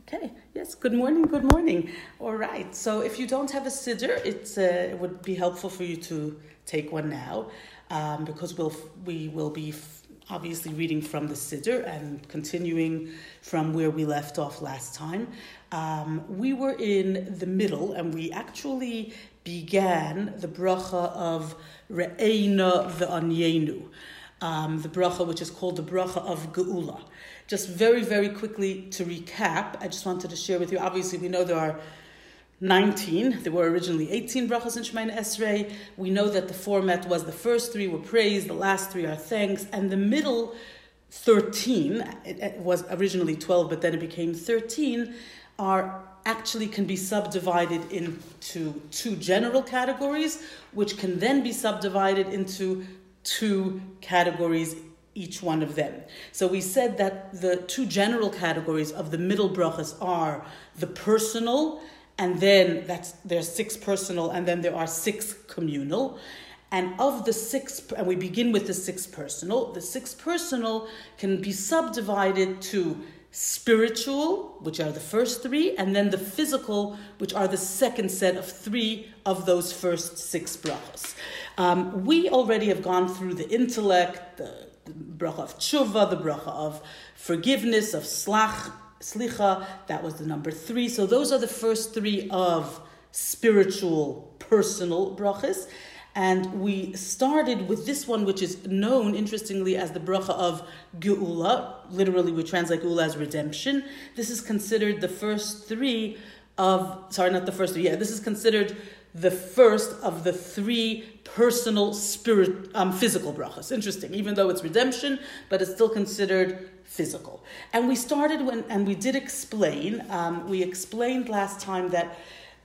Okay, yes, good morning, good morning. All right, so if you don't have a siddur, it would be helpful for you to take one now, because we will be obviously reading from the siddur and continuing from where we left off last time. We were in the middle, and we actually began the bracha of Re'eina Ve'anyenu, the bracha which is called the bracha of Geula. Just very, very quickly to recap, I just wanted to share with you, obviously we know there are 19, there were originally 18 brachas in Shemayna Esrei. We know that the format was the first 3 were praise, the last 3 are thanks, and the middle 13, it was originally 12, but then it became 13, actually can be subdivided into 2 general categories, which can then be subdivided into 2 categories, each one of them. So we said that the 2 general categories of the middle brachas are the personal, and then there's 6 personal, and then there are 6 communal. And of the 6, and we begin with the 6 personal, the 6 personal can be subdivided to spiritual, which are the first 3, and then the physical, which are the second set of 3 of those first 6 brachas. We already have gone through the intellect, the bracha of tshuva, the bracha of forgiveness, of slicha, that was the number 3. So those are the first 3 of spiritual, personal brachas. And we started with this one, which is known, interestingly, as the bracha of Geula. Literally, we translate Geula as redemption. This is considered the first 3 of, this is considered the first of the 3 personal physical brachas. Interesting, even though it's redemption, but it's still considered physical. And we started we did explain, we explained last time that,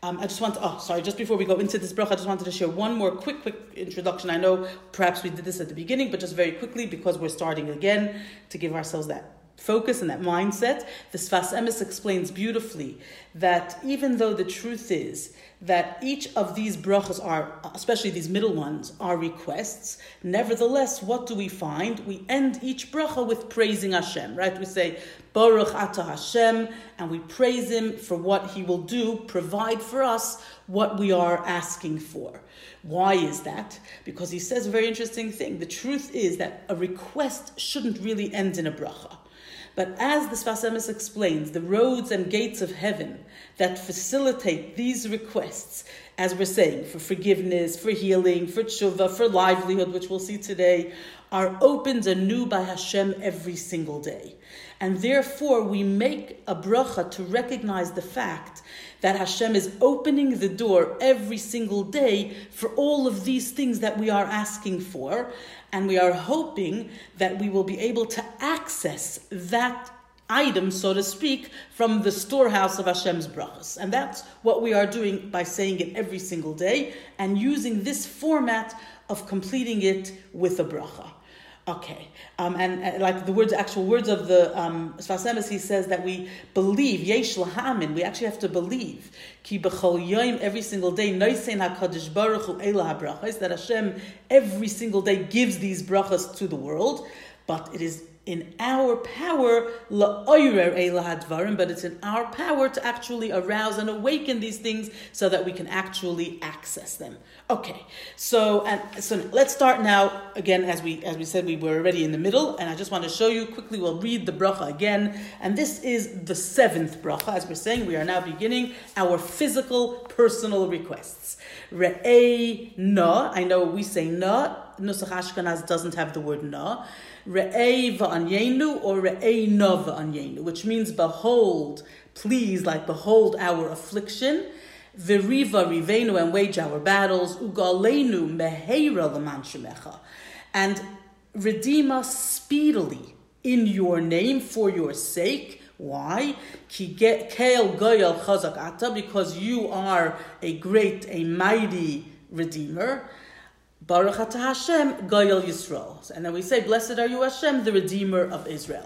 just before we go into this bracha, I just wanted to share one more quick introduction. I know perhaps we did this at the beginning, but just very quickly, because we're starting again to give ourselves that focus and that mindset. The Sfas Emes explains beautifully that even though the truth is that each of these brachas are, especially these middle ones, are requests, nevertheless, what do we find? We end each bracha with praising Hashem, right? We say, Baruch Ata Hashem, and we praise Him for what He will do, provide for us what we are asking for. Why is that? Because He says a very interesting thing. The truth is that a request shouldn't really end in a bracha. But as the Sfas Emes explains, the roads and gates of heaven that facilitate these requests, as we're saying, for forgiveness, for healing, for tshuva, for livelihood, which we'll see today, are opened anew by Hashem every single day. And therefore, we make a bracha to recognize the fact that Hashem is opening the door every single day for all of these things that we are asking for, and we are hoping that we will be able to access that item, so to speak, from the storehouse of Hashem's brachas. And that's what we are doing by saying it every single day and using this format of completing it with a bracha. Okay, and like the actual words of the Sfas Emes, he says that we believe, yesh lahamin, we actually have to believe, ki b'chol yom, every single day, noisein HaKadosh Baruch Hu eila habrachos, that Hashem every single day gives these brachas to the world, but it is in our power, la'oirer eila hadvarim, but it's in our power to actually arouse and awaken these things so that we can actually access them. Okay, so let's start now. Again, as we said, we were already in the middle, and I just want to show you quickly. We'll read the bracha again, and this is the 7th bracha. As we're saying, we are now beginning our physical, personal requests. Re'ei na. I know we say na. Nusach Ashkenaz doesn't have the word na. Re'ei va'anyenu or re'ei na va'anyenu, which means behold, please, like behold our affliction. V'riva rivenu, and wage our battles. Ugalenu meheira l'man shemecha, and redeem us speedily in your name, for your sake. Why? Ki keil goyal chazak ata, because you are a mighty redeemer. Baruch Ata Hashem, Goyal Yisrael. And then we say, blessed are you Hashem, the Redeemer of Israel.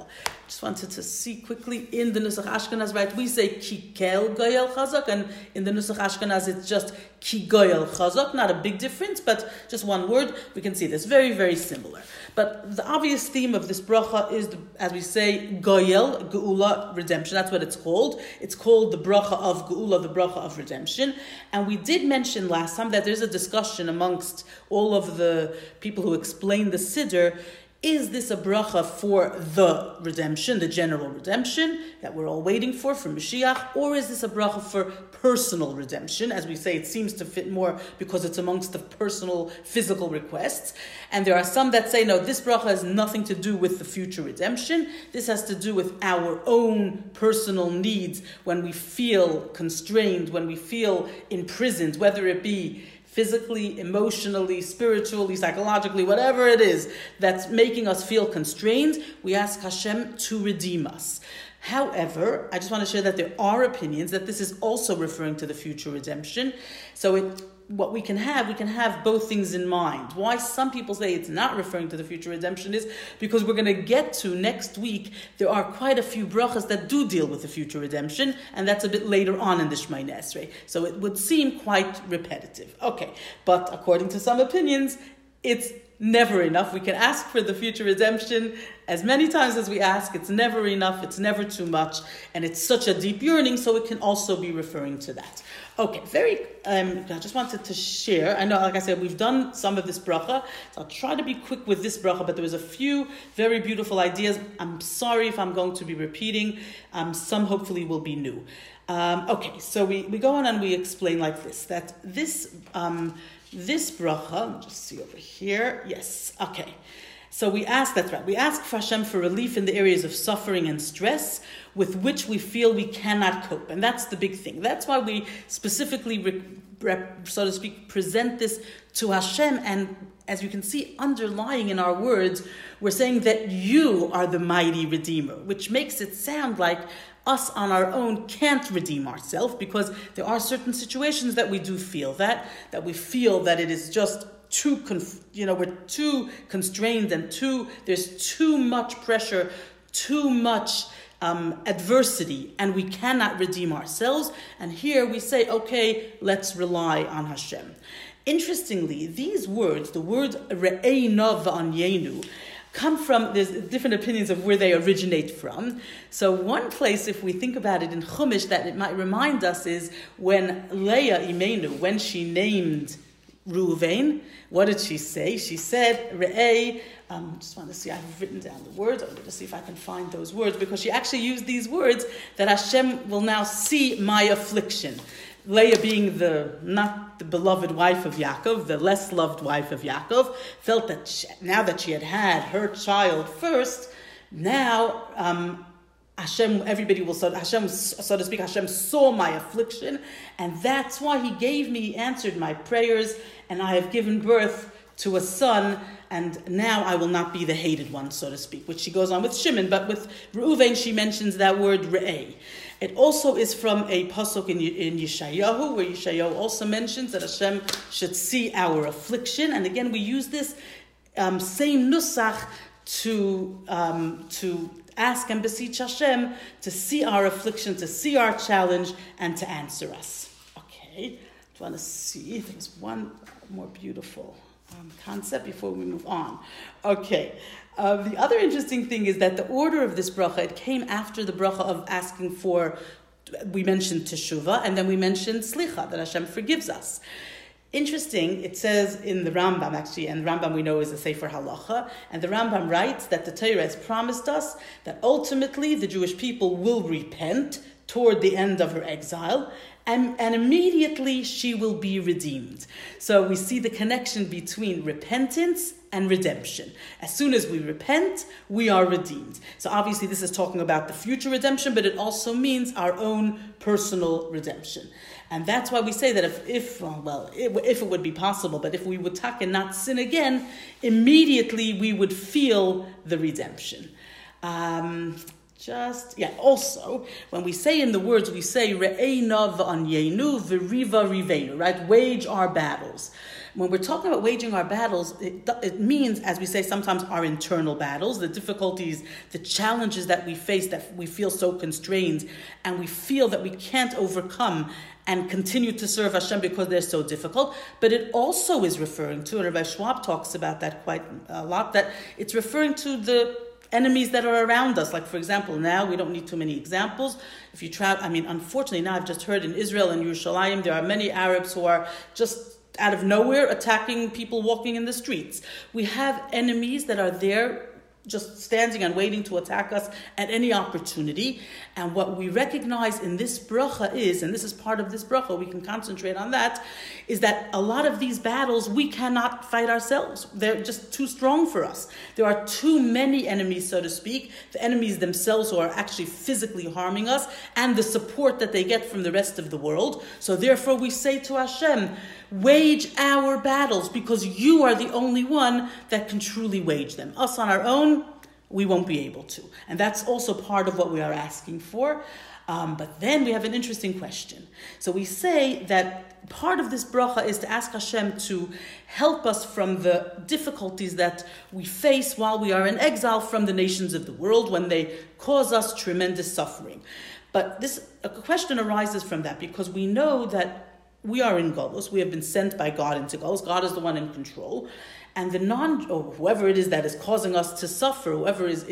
Just wanted to see quickly in the Nusach Ashkenaz, right? We say ki kel goyel chazak, and in the Nusach Ashkenaz it's just ki goyel chazak. Not a big difference, but just one word. We can see this very, very similar. But the obvious theme of this bracha is, as we say, goyel, geula, redemption. That's what it's called. It's called the bracha of geula, the bracha of redemption. And we did mention last time that there's a discussion amongst all of the people who explain the Siddur. Is this a bracha for the redemption, the general redemption that we're all waiting for from Mashiach, or is this a bracha for personal redemption? As we say, it seems to fit more because it's amongst the personal, physical requests. And there are some that say, no, this bracha has nothing to do with the future redemption. This has to do with our own personal needs when we feel constrained, when we feel imprisoned, whether it be physically, emotionally, spiritually, psychologically, whatever it is that's making us feel constrained, we ask Hashem to redeem us. However, I just want to share that there are opinions that this is also referring to the future redemption. So what we can have both things in mind. Why some people say it's not referring to the future redemption is because we're going to get to next week, there are quite a few brachas that do deal with the future redemption, and that's a bit later on in the Shemoneh Esrei. So it would seem quite repetitive. Okay, but according to some opinions, it's never enough. We can ask for the future redemption as many times as we ask. It's never enough. It's never too much. And it's such a deep yearning, so it can also be referring to that. Okay, I just wanted to share. I know, like I said, we've done some of this bracha, so I'll try to be quick with this bracha, but there was a few very beautiful ideas. I'm sorry if I'm going to be repeating. Some hopefully will be new. Okay, so we go on and we explain like this, that this bracha, let me just see over here. Yes, okay. So we ask for Hashem for relief in the areas of suffering and stress with which we feel we cannot cope. And that's the big thing. That's why we specifically, so to speak, present this to Hashem. And as you can see, underlying in our words, we're saying that you are the mighty Redeemer, which makes it sound like us on our own can't redeem ourselves, because there are certain situations that we do feel that we feel that it is just too, we're too constrained and there's too much pressure, too much adversity, and we cannot redeem ourselves. And here we say, okay, let's rely on Hashem. Interestingly, these words, the word Re'eina v'anyenu, come from, there's different opinions of where they originate from. So one place, if we think about it in Chumash, that it might remind us is when Leah Imenu, when she named Reuven, what did she say? She said, Re'ei, just want to see, I've written down the words. I'm going to see if I can find those words, because she actually used these words that Hashem will now see my affliction. Leah, being not the beloved wife of Yaakov, the less loved wife of Yaakov, felt that now that she had her child first, now Hashem, everybody will say, Hashem, so to speak, Hashem saw my affliction, and that's why He answered my prayers, and I have given birth to a son, and now I will not be the hated one, so to speak, which she goes on with Shimon, but with Reuven she mentions that word Re'ei. It also is from a pasuk in Yeshayahu, where Yeshayahu also mentions that Hashem should see our affliction, and again we use this same nusach to ask and beseech Hashem to see our affliction, to see our challenge, and to answer us. Okay, I want to see if there's one more beautiful concept before we move on. Okay, the other interesting thing is that the order of this bracha, it came after the bracha of asking for, we mentioned teshuvah, and then we mentioned slicha, that Hashem forgives us. Interesting, it says in the Rambam actually, and the Rambam we know is a Sefer Halacha, and the Rambam writes that the Torah has promised us that ultimately the Jewish people will repent toward the end of her exile, and immediately she will be redeemed. So we see the connection between repentance and redemption. As soon as we repent, we are redeemed. So obviously this is talking about the future redemption, but it also means our own personal redemption. And that's why we say that if it would be possible, but if we would not sin again, immediately we would feel the redemption. Also, when we say in the words, we say, Re'eina v'anyenu v'riva rivenu, right? Wage our battles. When we're talking about waging our battles, it means, as we say, sometimes our internal battles, the difficulties, the challenges that we face, that we feel so constrained, and we feel that we can't overcome and continue to serve Hashem because they're so difficult. But it also is referring to, and Rabbi Schwab talks about that quite a lot, that it's referring to the enemies that are around us. Like, for example, now we don't need too many examples. If you travel, unfortunately, now I've just heard in Israel and Yerushalayim, there are many Arabs who are just out of nowhere attacking people walking in the streets. We have enemies that are there just standing and waiting to attack us at any opportunity. And what we recognize in this bracha is, and this is part of this bracha, we can concentrate on that, is that a lot of these battles we cannot fight ourselves. They're just too strong for us. There are too many enemies, so to speak, the enemies themselves who are actually physically harming us, and the support that they get from the rest of the world. So therefore we say to Hashem, wage our battles, because you are the only one that can truly wage them. Us on our own, we won't be able to. And that's also part of what we are asking for. But then we have an interesting question. So we say that part of this bracha is to ask Hashem to help us from the difficulties that we face while we are in exile from the nations of the world, when they cause us tremendous suffering. But a question arises from that, because we know that we are in Golus. We have been sent by God into Golus. God is the one in control. And whoever it is that is causing us to suffer, whoever is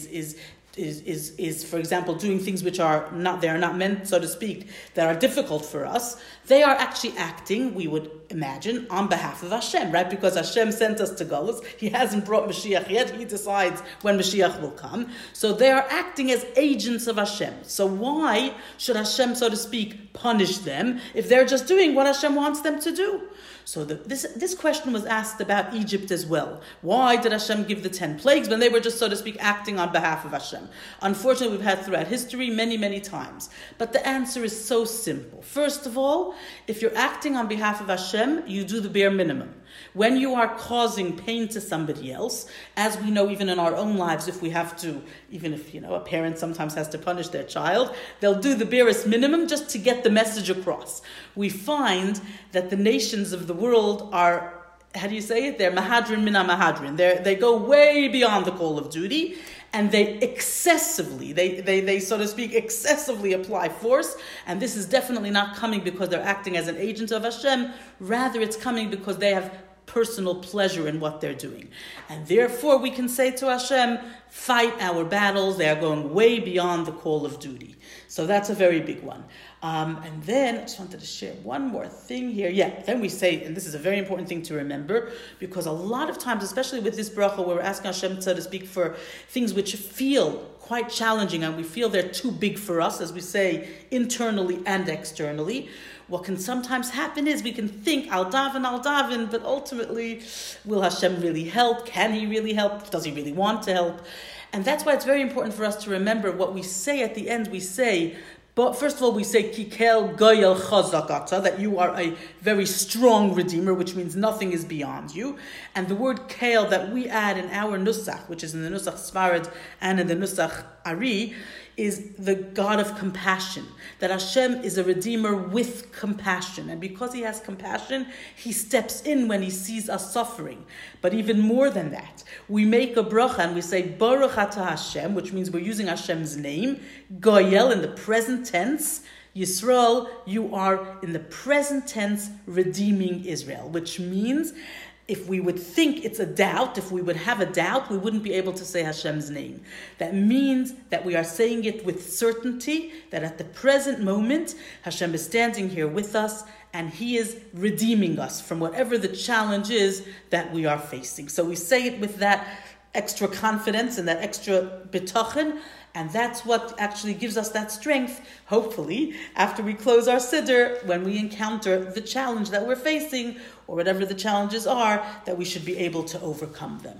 for example, doing things which they are not meant, so to speak, that are difficult for us, they are actually acting, we would imagine, on behalf of Hashem, right? Because Hashem sent us to Golus. He hasn't brought Mashiach yet. He decides when Mashiach will come. So they are acting as agents of Hashem. So why should Hashem, so to speak, punish them if they're just doing what Hashem wants them to do? So this question was asked about Egypt as well. Why did Hashem give the 10 plagues when they were just, so to speak, acting on behalf of Hashem? Unfortunately, we've had throughout history many, many times. But the answer is so simple. First of all, if you're acting on behalf of Hashem, you do the bare minimum. When you are causing pain to somebody else, as we know even in our own lives, if we have to, even if, a parent sometimes has to punish their child, they'll do the barest minimum just to get the message across. We find that the nations of the world are, how do you say it? They're mahadrin mina mahadrin. They go way beyond the call of duty, and they excessively, they so to speak, excessively apply force. And this is definitely not coming because they're acting as an agent of Hashem. Rather, it's coming because they have personal pleasure in what they're doing. And therefore, we can say to Hashem, fight our battles. They are going way beyond the call of duty. So that's a very big one. And then I just wanted to share one more thing here. Then we say, and this is a very important thing to remember, because a lot of times, especially with this bracha, where we're asking Hashem, so to speak, for things which feel quite challenging and we feel they're too big for us, as we say, internally and externally, what can sometimes happen is we can think, I'll daven, but ultimately, will Hashem really help? Can He really help? Does He really want to help? And that's why it's very important for us to remember what we say at the end. We say, but first of all, we say, Kikel goyel chazakata, that you are a very strong redeemer, which means nothing is beyond you. And the word kel that we add in our nusach, which is in the nusach Sfarad and in the nusach Ari, is the God of compassion. That Hashem is a redeemer with compassion. And because He has compassion, He steps in when He sees us suffering. But even more than that, we make a bracha and we say, Baruch atah Hashem, which means we're using Hashem's name, Goyel in the present tense, Yisrael, you are in the present tense redeeming Israel, which means if we would think it's a doubt, if we would have a doubt, we wouldn't be able to say Hashem's name. That means that we are saying it with certainty, that at the present moment, Hashem is standing here with us, and He is redeeming us from whatever the challenge is that we are facing. So we say it with that extra confidence and that extra bitachon, and that's what actually gives us that strength, hopefully, after we close our siddur, when we encounter the challenge that we're facing, or whatever the challenges are, that we should be able to overcome them.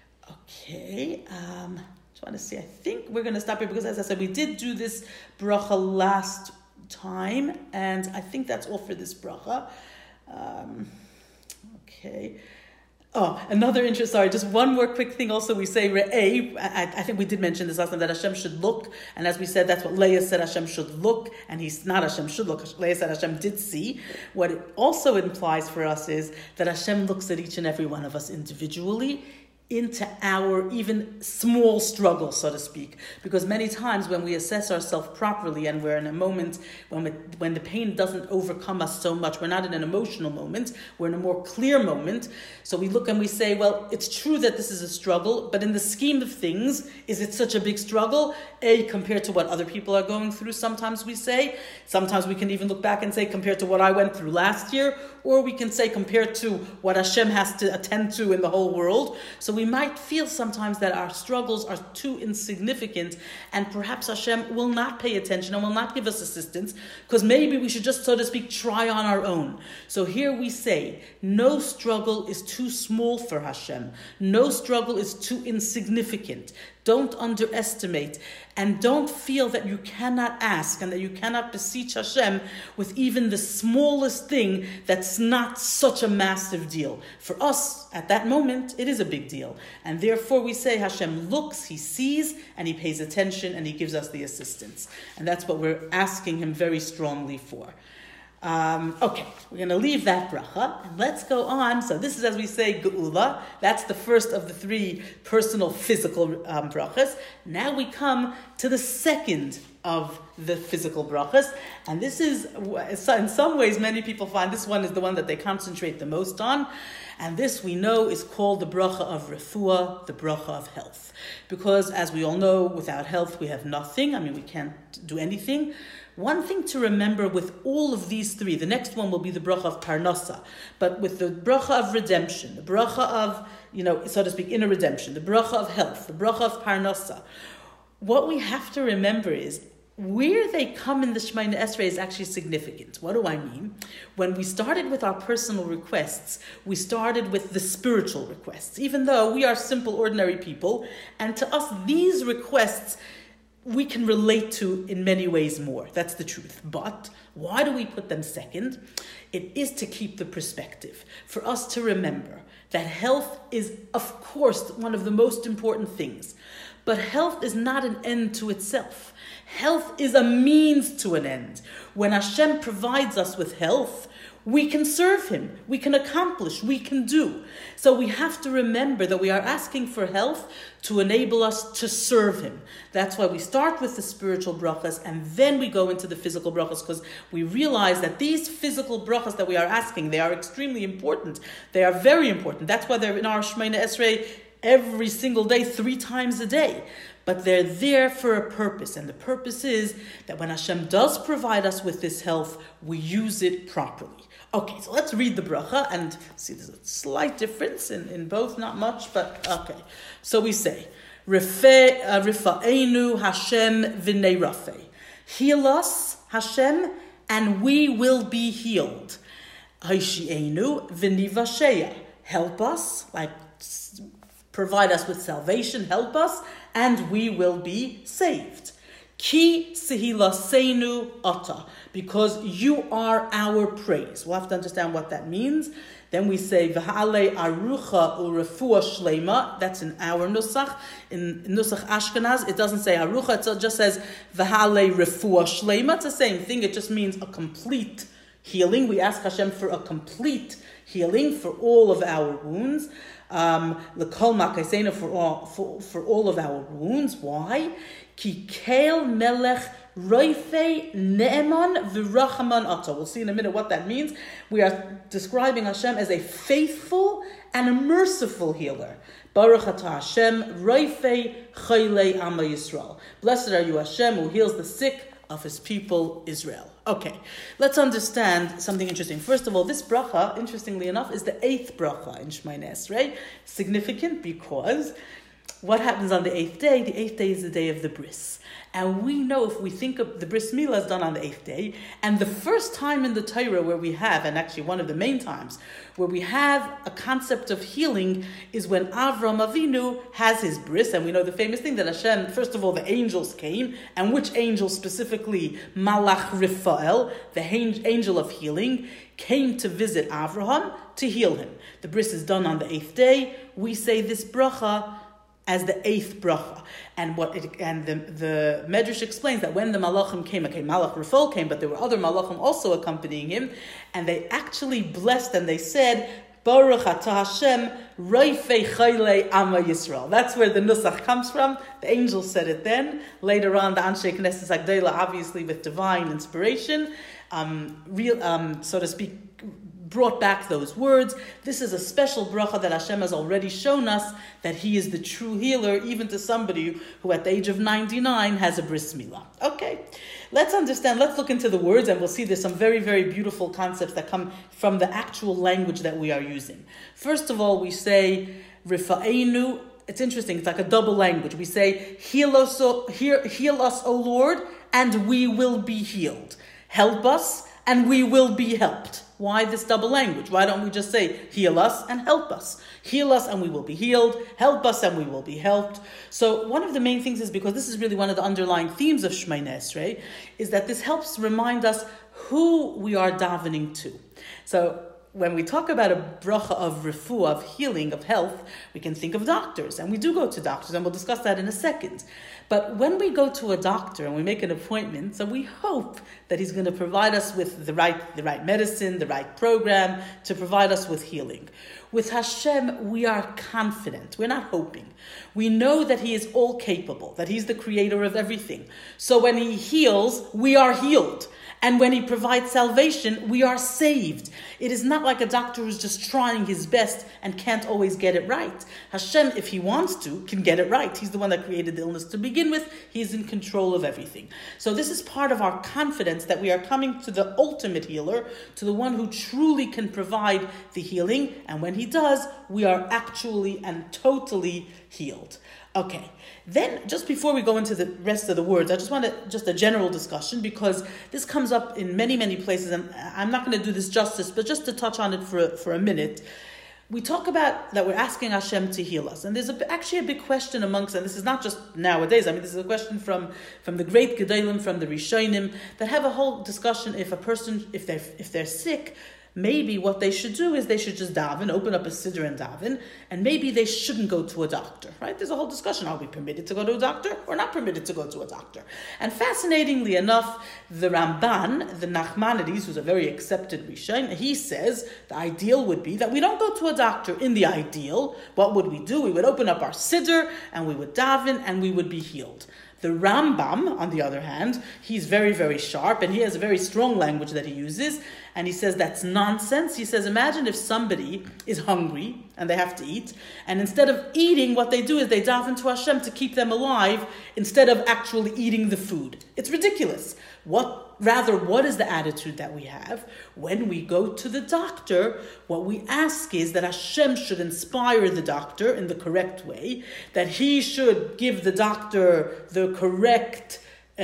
Okay, just want to see, I think we're going to stop here, because as I said, we did do this bracha last time, and I think that's all for this bracha. Okay. Oh, another interest. Sorry, just one more quick thing. Also, we say Re'eh. I think we did mention this last time, that Hashem should look, and as we said, that's what Leah said. Hashem should look, and he's not Hashem should look. Leah said Hashem did see. What it also implies for us is that Hashem looks at each and every one of us individually, into our even small struggle, so to speak. Because many times when we assess ourselves properly and we're in a moment when the pain doesn't overcome us so much, we're not in an emotional moment, we're in a more clear moment. So we look and we say, well, it's true that this is a struggle, but in the scheme of things, is it such a big struggle? Compared to what other people are going through, sometimes we say. Sometimes we can even look back and say, compared to what I went through last year, or we can say, compared to what Hashem has to attend to in the whole world. So we might feel sometimes that our struggles are too insignificant, and perhaps Hashem will not pay attention and will not give us assistance, because maybe we should just, so to speak, try on our own. So here we say, no struggle is too small for Hashem. No struggle is too insignificant. Don't underestimate, and don't feel that you cannot ask and that you cannot beseech Hashem with even the smallest thing that's not such a massive deal. For us, at that moment, it is a big deal. And therefore we say Hashem looks, He sees, and He pays attention, and He gives us the assistance. And that's what we're asking Him very strongly for. Okay, we're going to leave that bracha and let's go on. So this is, as we say, Geula. That's the first of the three personal physical brachas. Now we come to the second of the physical brachas, and this is, in some ways, many people find this one is the one that they concentrate the most on, and this we know is called the bracha of refuah, the bracha of health, because as we all know, without health we have nothing. I mean, we can't do anything. One thing to remember with all of these three, the next one will be the bracha of parnasa, but with the bracha of redemption, the bracha of, so to speak, inner redemption, the bracha of health, the bracha of parnasa, what we have to remember is where they come in the Shemoneh Esrei is actually significant. What do I mean? When we started with our personal requests, we started with the spiritual requests, even though we are simple, ordinary people, and to us, these requests we can relate to in many ways more. That's the truth. But why do we put them second? It is to keep the perspective, for us to remember that health is, of course, one of the most important things. But health is not an end to itself. Health is a means to an end. When Hashem provides us with health, we can serve Him, we can accomplish, we can do. So we have to remember that we are asking for health to enable us to serve Him. That's why we start with the spiritual brachas and then we go into the physical brachas, because we realize that these physical brachas that we are asking, they are extremely important. They are very important. That's why they're in our Shemoneh Esrei every single day, 3 times a day. But they're there for a purpose, and the purpose is that when Hashem does provide us with this health, we use it properly. Okay, so let's read the bracha and see there's a slight difference in both, not much, but okay. So we say, Rifa'enu Hashem v'nei rafei. Heal us, Hashem, and we will be healed. Haishi'enu v'nivasheya. Help us, like provide us with salvation, help us, and we will be saved. Ki sehilaseinu ata, because you are our praise. We'll have to understand what that means. Then we say v'ha'alei arucha u'refuah shleima. That's in our nusach. In nusach Ashkenaz, it doesn't say arucha. It just says v'ha'alei refuah shleima. It's the same thing. It just means a complete healing. We ask Hashem for a complete healing for all of our wounds. L'kol makaseinu, for all of our wounds. Why? Ki kel melech roifei ne'eman v'rachaman ata. We'll see in a minute what that means. We are describing Hashem as a faithful and a merciful healer. Baruch atah Hashem roifei chaylei Ama Yisrael. Blessed are you, Hashem, who heals the sick of His people Israel. Okay, let's understand something interesting. First of all, this bracha, interestingly enough, is the 8th bracha in Shemoneh Esrei. Significant because what happens on the eighth day? The eighth day is the day of the bris. And we know, if we think of the bris milah is done on the eighth day, and the first time in the Torah where we have, and actually one of the main times, where we have a concept of healing is when Avram Avinu has his bris, and we know the famous thing that Hashem, first of all, the angels came, and which angel specifically? Malach Raphael, the angel of healing, came to visit Avraham to heal him. The bris is done on the eighth day. We say this bracha as the eighth bracha. And the Medrash explains that when the Malachim came, Malach Raphael came, but there were other Malachim also accompanying him, and they actually blessed and they said, Baruch atah Hashem, Raifei Chayle Ama Yisrael. That's where the Nusach comes from. The angel said it then. Later on, the Anshe Knesset Agdela, obviously with divine inspiration, so to speak, brought back those words. This is a special bracha that Hashem has already shown us that He is the true healer, even to somebody who at the age of 99 has a bris milah. Okay, let's understand, let's look into the words, and we'll see there's some very, very beautiful concepts that come from the actual language that we are using. First of all, we say, Rifa'enu. It's interesting, it's like a double language. We say, heal us, O Lord, and we will be healed. Help us, and we will be helped. Why this double language? Why don't we just say, heal us and help us? Heal us and we will be healed. Help us and we will be helped. So one of the main things is, because this is really one of the underlying themes of Shemoneh Esrei, is that this helps remind us who we are davening to. So when we talk about a bracha of refuah, of healing, of health, we can think of doctors. And we do go to doctors, and we'll discuss that in a second. But when we go to a doctor and we make an appointment, so we hope that he's going to provide us with the right medicine, the right program, to provide us with healing. With Hashem, we are confident. We're not hoping. We know that He is all capable, that He's the creator of everything. So when He heals, we are healed. And when He provides salvation, we are saved. It is not like a doctor who's just trying his best and can't always get it right. Hashem, if He wants to, can get it right. He's the one that created the illness to begin with. He's in control of everything. So this is part of our confidence that we are coming to the ultimate healer, to the one who truly can provide the healing. And when He does, we are actually and totally healed. Okay, then just before we go into the rest of the words, I just want a general discussion, because this comes up in many, many places, and I'm not going to do this justice, but just to touch on it for a minute. We talk about that we're asking Hashem to heal us, and there's actually a big question amongst, and this is not just nowadays, I mean, this is a question from the great Gedolim, from the Rishonim, that have a whole discussion if a person, if they're sick, maybe what they should do is they should just daven, open up a siddur and daven, and maybe they shouldn't go to a doctor, right? There's a whole discussion. Are we permitted to go to a doctor or not permitted to go to a doctor? And fascinatingly enough, the Ramban, the Nachmanides, who's a very accepted Rishon, he says the ideal would be that we don't go to a doctor. In the ideal, what would we do? We would open up our siddur and we would daven and we would be healed. The Rambam, on the other hand, he's very, very sharp, and he has a very strong language that he uses, and he says that's nonsense. He says, imagine if somebody is hungry and they have to eat, and instead of eating, what they do is they daven to Hashem to keep them alive instead of actually eating the food. It's ridiculous. What is the attitude that we have? When we go to the doctor, what we ask is that Hashem should inspire the doctor in the correct way, that He should give the doctor the correct,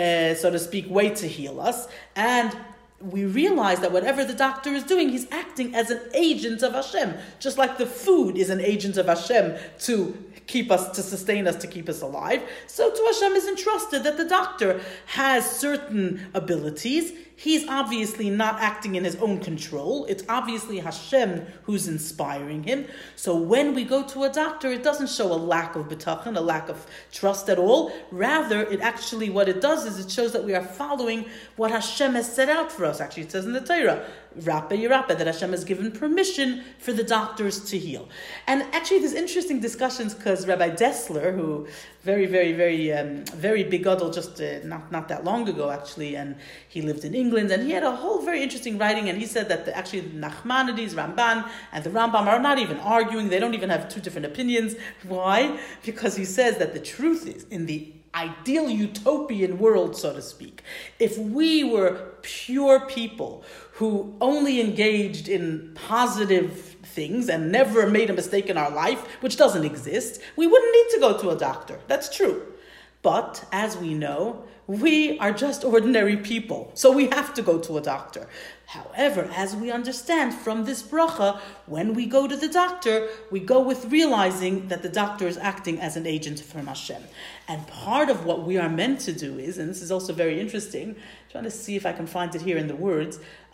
so to speak, way to heal us, and we realize that whatever the doctor is doing, he's acting as an agent of Hashem, just like the food is an agent of Hashem to keep us, to sustain us, to keep us alive. So to Hashem is entrusted that the doctor has certain abilities. He's obviously not acting in his own control. It's obviously Hashem who's inspiring him. So when we go to a doctor, it doesn't show a lack of bitachon, a lack of trust at all. Rather, it actually, what it does is it shows that we are following what Hashem has set out for us. Actually, it says in the Torah, Rappa Yerappa, that Hashem has given permission for the doctors to heal. And actually, there's interesting discussions because Rabbi Dessler, who very, very, very big gadol, just not that long ago, actually, and he lived in England, and he had a whole very interesting writing, and he said that actually Nachmanides, Ramban, and the Rambam are not even arguing. They don't even have two different opinions. Why? Because he says that the truth is, in the ideal utopian world, so to speak, if we were pure people who only engaged in positive things and never made a mistake in our life, which doesn't exist, we wouldn't need to go to a doctor. That's true. But as we know, we are just ordinary people, so we have to go to a doctor. However, as we understand from this bracha, when we go to the doctor, we go with realizing that the doctor is acting as an agent from Hashem. And part of what we are meant to do is, and this is also very interesting, I'm trying to see if I can find it here in the words,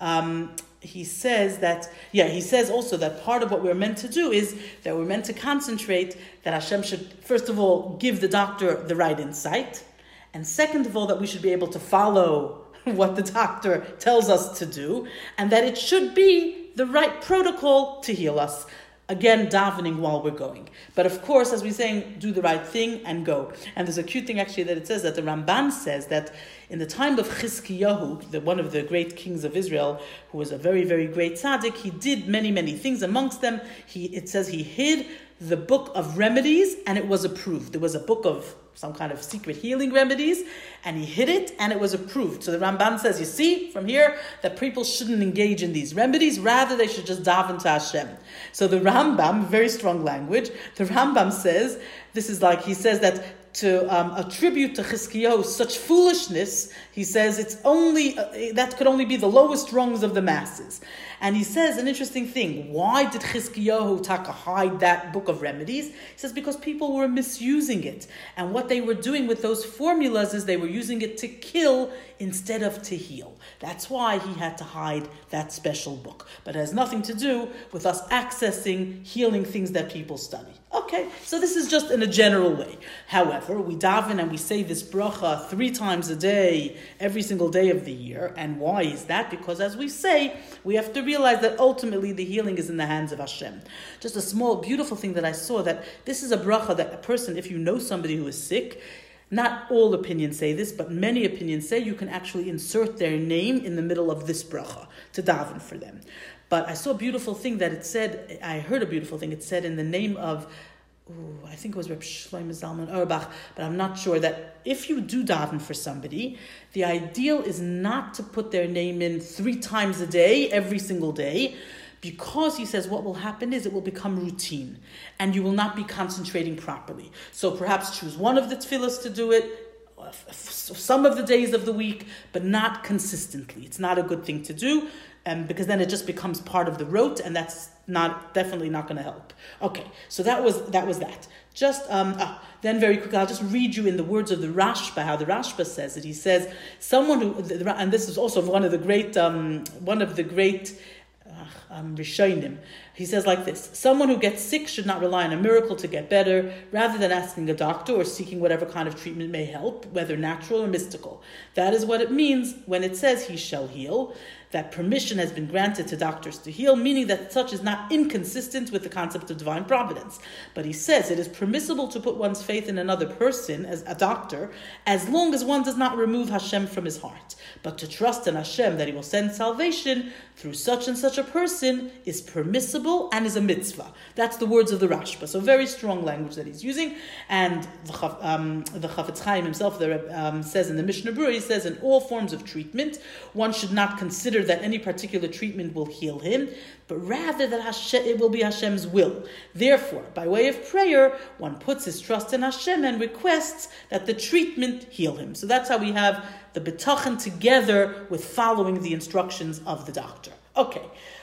he says also that part of what we're meant to do is that we're meant to concentrate that Hashem should, first of all, give the doctor the right insight, and second of all, that we should be able to follow what the doctor tells us to do, and that it should be the right protocol to heal us. Again, davening while we're going. But of course, as we're saying, do the right thing and go. And there's a cute thing actually that it says that the Ramban says that in the time of Chizkiyahu, one of the great kings of Israel, who was a very, very great tzaddik, he did many, many things. Amongst them, it says he hid the book of remedies and it was approved. There was a book of some kind of secret healing remedies, and he hid it, and it was approved. So the Ramban says, you see, from here, that people shouldn't engage in these remedies, rather they should just daven to Hashem. So the Rambam, very strong language, the Rambam says, this is like, he says that to attribute to Chizkiyahu such foolishness, he says it's only, that could only be the lowest rungs of the masses. And he says an interesting thing. Why did Chizkiyahu Taka hide that book of remedies? He says because people were misusing it. And what they were doing with those formulas is they were using it to kill instead of to heal. That's why he had to hide that special book. But it has nothing to do with us accessing healing things that people study. Okay, so this is just in a general way. However, we daven and we say this bracha 3 times a day, every single day of the year. And why is that? Because as we say, we have to realize that ultimately the healing is in the hands of Hashem. Just a small, beautiful thing that I saw, that this is a bracha that a person, if you know somebody who is sick, not all opinions say this, but many opinions say you can actually insert their name in the middle of this bracha to daven for them. But I saw a beautiful thing that it said, I heard a beautiful thing, it said in the name of, I think it was Reb Shlomo Zalman Auerbach, but I'm not sure, that if you do daven for somebody, the ideal is not to put their name in 3 times a day, every single day, because he says what will happen is it will become routine and you will not be concentrating properly. So perhaps choose one of the tefillahs to do it, some of the days of the week, but not consistently. It's not a good thing to do, because then it just becomes part of the rote, and that's definitely not going to help. Okay, so that was that. Just then very quickly, I'll just read you in the words of the Rashba how the Rashba says it. He says someone who, and this is also one of the great Rishonim. He says like this: someone who gets sick should not rely on a miracle to get better, rather than asking a doctor or seeking whatever kind of treatment may help, whether natural or mystical. That is what it means when it says he shall heal, that permission has been granted to doctors to heal, meaning that such is not inconsistent with the concept of divine providence. But he says it is permissible to put one's faith in another person, as a doctor, as long as one does not remove Hashem from his heart. But to trust in Hashem that he will send salvation through such and such a person is permissible and is a mitzvah. That's the words of the Rashba. So very strong language that he's using. And the Chafetz Chaim himself says in the Mishnah Berurah, he says in all forms of treatment, one should not consider that any particular treatment will heal him, but rather that it will be Hashem's will. Therefore, by way of prayer, one puts his trust in Hashem and requests that the treatment heal him. So that's how we have the bitachon together with following the instructions of the doctor. Okay.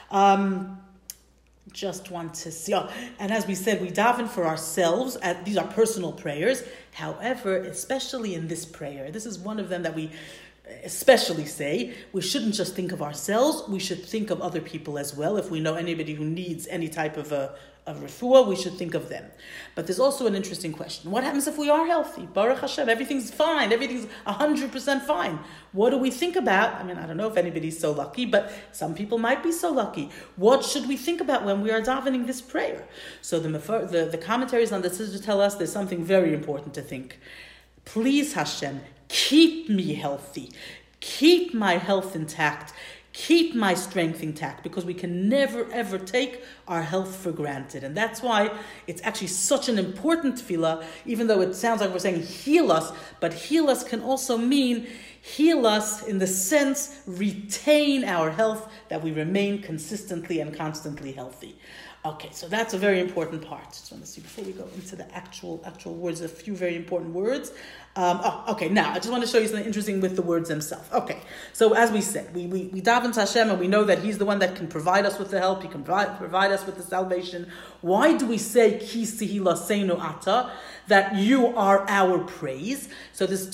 Just want to see. And as we said, we daven for ourselves. These are personal prayers. However, especially in this prayer, this is one of them that we especially say, we shouldn't just think of ourselves, we should think of other people as well. If we know anybody who needs any type of refuah, we should think of them. But there's also an interesting question. What happens if we are healthy? Baruch Hashem, everything's fine, everything's 100% fine. What do we think about? I mean, I don't know if anybody's so lucky, but some people might be so lucky. What should we think about when we are davening this prayer? So the commentaries on the Siddur tell us there's something very important to think. Please Hashem, keep me healthy. Keep my health intact. Keep my strength intact, because we can never ever take our health for granted. And that's why it's actually such an important tefillah, even though it sounds like we're saying heal us, but heal us can also mean heal us in the sense retain our health, that we remain consistently and constantly healthy. Okay, so that's a very important part. Just want to see, before we go into the actual words, a few very important words. Okay, now I just want to show you something interesting with the words themselves. Okay, so as we said, we daven to Hashem, and we know that He's the one that can provide us with the help. He can provide us with the salvation. Why do we say Ki sihi laseinu ata, that you are our praise? So there's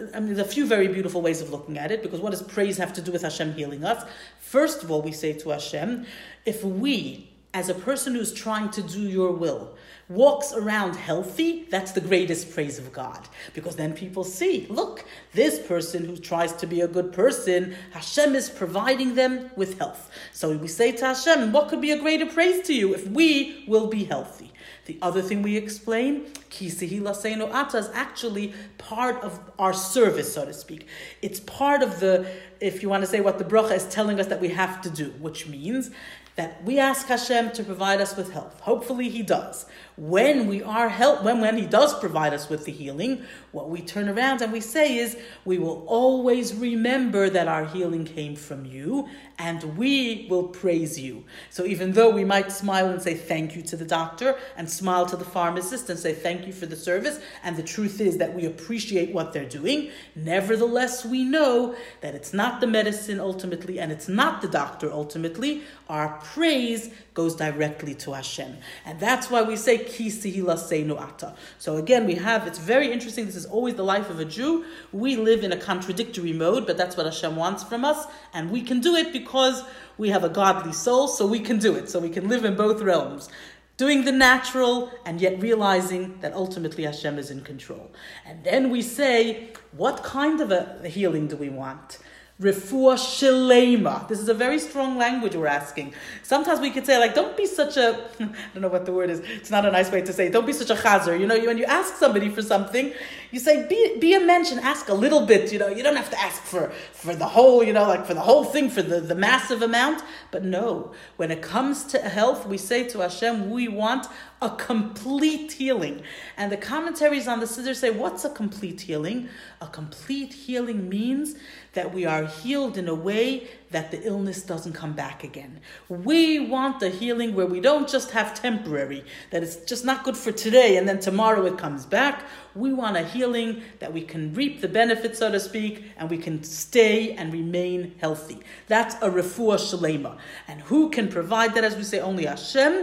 a few very beautiful ways of looking at it, because what does praise have to do with Hashem healing us? First of all, we say to Hashem, if we, as a person who's trying to do your will, walks around healthy, that's the greatest praise of God. Because then people see, look, this person who tries to be a good person, Hashem is providing them with health. So we say to Hashem, what could be a greater praise to you if we will be healthy? The other thing we explain, Ki sihi laseinu ata, is actually part of our service, so to speak. It's part of if you want to say what the bracha is telling us that we have to do, which means that we ask Hashem to provide us with health. Hopefully He does. When we are when He does provide us with the healing, what we turn around and we say is, we will always remember that our healing came from you, and we will praise you. So even though we might smile and say thank you to the doctor, and smile to the pharmacist and say thank you for the service, and the truth is that we appreciate what they're doing, nevertheless we know that it's not the medicine ultimately, and it's not the doctor ultimately. Our praise goes directly to Hashem. And that's why we say Ki sihi laseinu ata. So again, it's very interesting. This is always the life of a Jew. We live in a contradictory mode, but that's what Hashem wants from us. And we can do it because we have a godly soul, so we can do it. So we can live in both realms, doing the natural and yet realizing that ultimately Hashem is in control. And then we say, what kind of a healing do we want? Refuah shelema. This is a very strong language we're asking. Sometimes we could say, don't be such a, I don't know what the word is. It's not a nice way to say, don't be such a chazer. When you ask somebody for something, you say, be a mensch and ask a little bit. You don't have to ask for the whole, for the whole thing, for the massive amount. But no, when it comes to health, we say to Hashem, we want a complete healing. And the commentaries on the Siddur say, what's a complete healing? A complete healing means that we are healed in a way that the illness doesn't come back again. We want the healing where we don't just have temporary, that it's just not good for today and then tomorrow it comes back. We want a healing that we can reap the benefits, so to speak, and we can stay and remain healthy. That's a refuah shalema. And who can provide that? As we say, only Hashem.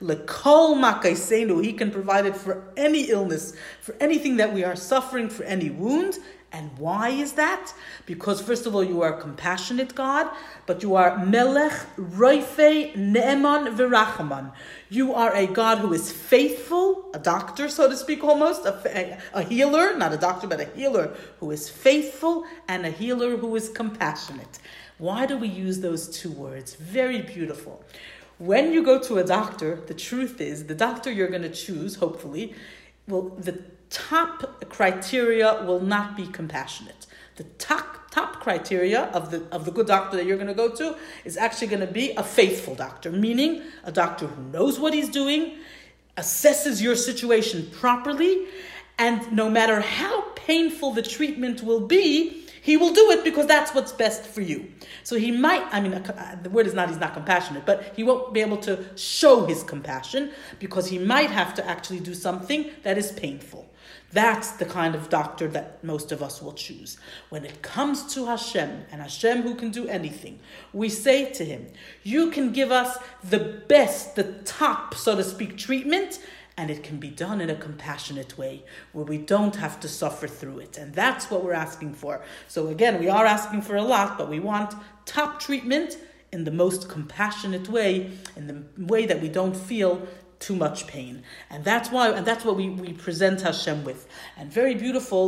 Lekol makaisenu. He can provide it for any illness, for anything that we are suffering, for any wound. And why is that? Because first of all, you are a compassionate God, but you are Melech, Roife, Ne'eman, V'Rachaman. You are a God who is faithful, a doctor, so to speak, almost, a healer, not a doctor, but a healer who is faithful, and a healer who is compassionate. Why do we use those two words? Very beautiful. When you go to a doctor, the truth is, the doctor you're going to choose, hopefully, the top criteria will not be compassionate. The top criteria of the good doctor that you're going to go to is actually going to be a faithful doctor, meaning a doctor who knows what he's doing, assesses your situation properly, and no matter how painful the treatment will be, he will do it because that's what's best for you. So he might, the word is not, he's not compassionate, but he won't be able to show his compassion because he might have to actually do something that is painful. That's the kind of doctor that most of us will choose. When it comes to Hashem, and Hashem who can do anything, we say to him, you can give us the best, the top, so to speak, treatment, and it can be done in a compassionate way where we don't have to suffer through it. And that's what we're asking for. So again, we are asking for a lot, but we want top treatment in the most compassionate way, in the way that we don't feel too much pain. And that's what we present Hashem with. And very beautiful,